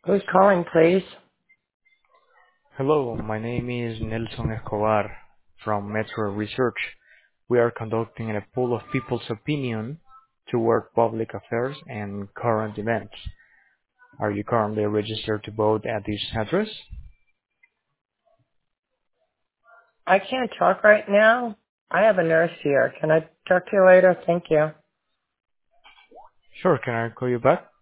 Who's calling, please? Hello, my name is Nelson Escobar from Metro Research. We are conducting a poll of people's opinion toward public affairs and current events. Are you currently registered to vote at this address? I can't talk right now. I have a nurse here. Can I talk to you later? Thank you. Sure, can I call you back?